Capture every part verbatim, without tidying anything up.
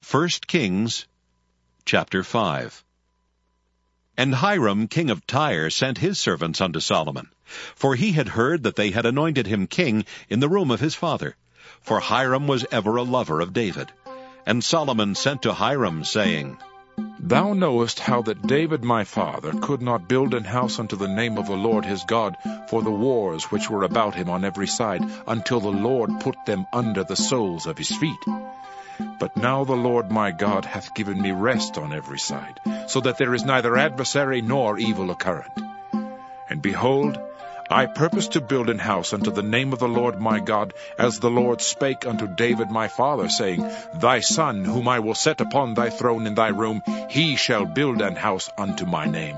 First Kings, chapter five. And Hiram king of Tyre sent his servants unto Solomon, for he had heard that they had anointed him king in the room of his father. For Hiram was ever a lover of David. And Solomon sent to Hiram, saying, Thou knowest how that David my father could not build an house unto the name of the Lord his God for the wars which were about him on every side, until the Lord put them under the soles of his feet. But now the Lord my God hath given me rest on every side, so that there is neither adversary nor evil occurrent. And behold, I purpose to build an house unto the name of the Lord my God, as the Lord spake unto David my father, saying, Thy son, whom I will set upon thy throne in thy room, he shall build an house unto my name.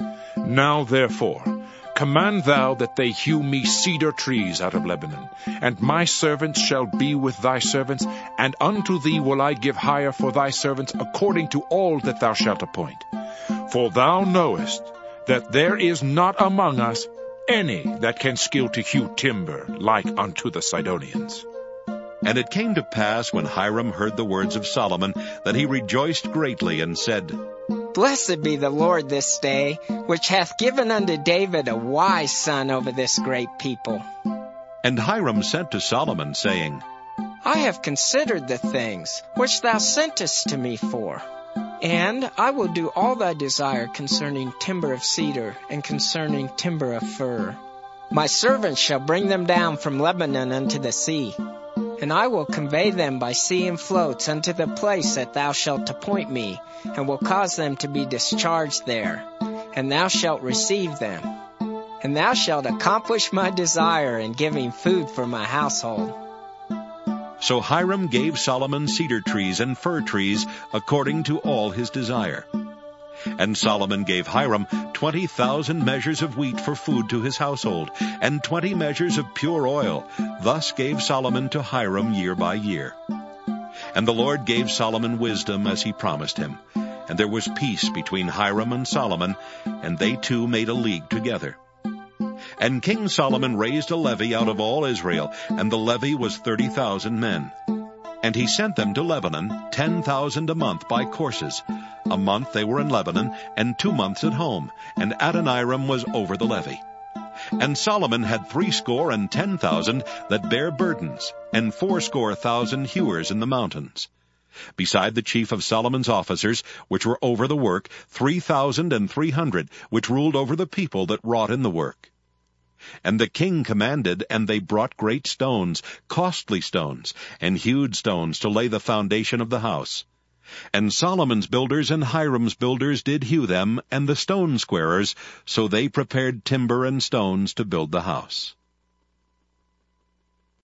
Now therefore, command thou that they hew me cedar trees out of Lebanon, and my servants shall be with thy servants, and unto thee will I give hire for thy servants according to all that thou shalt appoint. For thou knowest that there is not among us any that can skill to hew timber like unto the Sidonians. And it came to pass, when Hiram heard the words of Solomon, that he rejoiced greatly, and said, Blessed be the Lord this day, which hath given unto David a wise son over this great people. And Hiram sent to Solomon, saying, I have considered the things which thou sentest to me for, and I will do all thy desire concerning timber of cedar and concerning timber of fir. My servants shall bring them down from Lebanon unto the sea, and I will convey them by sea and floats unto the place that thou shalt appoint me, and will cause them to be discharged there, and thou shalt receive them. And thou shalt accomplish my desire in giving food for my household. So Hiram gave Solomon cedar trees and fir trees according to all his desire. And Solomon gave Hiram twenty thousand measures of wheat for food to his household, and twenty measures of pure oil. Thus gave Solomon to Hiram year by year. And the Lord gave Solomon wisdom as he promised him. And there was peace between Hiram and Solomon, and they two made a league together. And King Solomon raised a levy out of all Israel, and the levy was thirty thousand men. And he sent them to Lebanon, ten thousand a month by courses. A month they were in Lebanon, and two months at home, and Adoniram was over the levy. And Solomon had threescore and ten thousand that bare burdens, and fourscore thousand hewers in the mountains. Beside the chief of Solomon's officers, which were over the work, three thousand and three hundred, which ruled over the people that wrought in the work. And the king commanded, and they brought great stones, costly stones, and hewed stones to lay the foundation of the house. And Solomon's builders and Hiram's builders did hew them, and the stone squarers, so they prepared timber and stones to build the house.